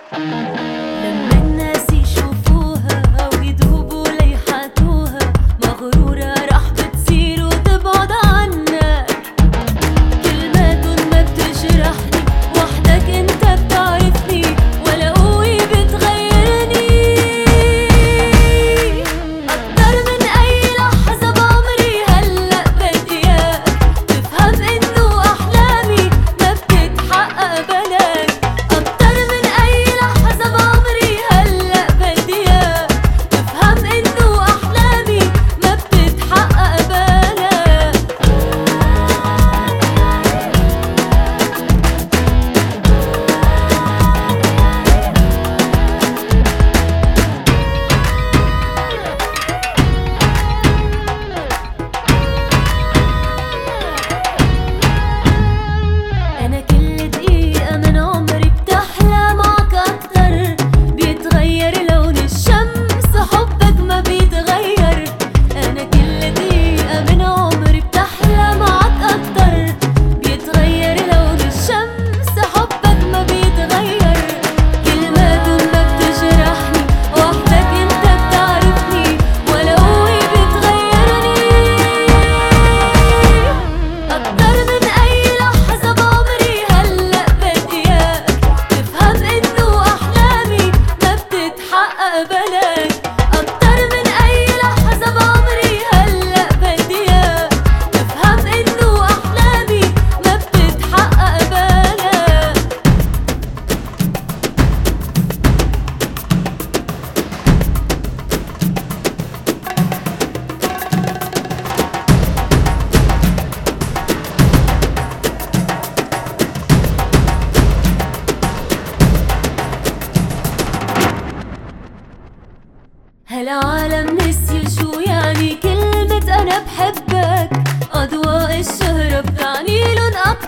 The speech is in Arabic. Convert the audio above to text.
لما الناس يشوفوها ويدوبوا ليحاتوها مغرورة راح بتصير وتبعد عنك. كلماتن ما بتجرحني وحدك انت بتعرفني ولا قوي بتغيرني. أكتر من أي لحظة بعمري هلأ بدي إياك تفهم إنه أحلامي ما بتتحقق بلاك. أكتر من أي لحظة بعمري هلأ بدي إياك تفهم إنه أحلامي ما بتتحقق بلاك. أنا كل دقيقة من عمري بتحلى معك أكتر. بيتغير لون الشمس حبك ما بيتغير. أنا كل دقيقة من عمري بتحلى معك أكتر. بيتغير لون الشمس حبك ما بيتغير. كلماتن ما بتجرحني وحدك انت بتعرفني ولا قوي بتغيرني. أكتر من أي لحظة بعمري هلأ بدي إياك تفهم إنه أحلامي ما بتتحقق بلاك. أكتر من أي لحظة بعمري هلأ بدي إياك تفهم إنه أحلامي ما بتتحقق بلاك. هالعالم نسي شو يعني كلمة أنا بحبك. أضواء الشهرة بتعنيلن أكتر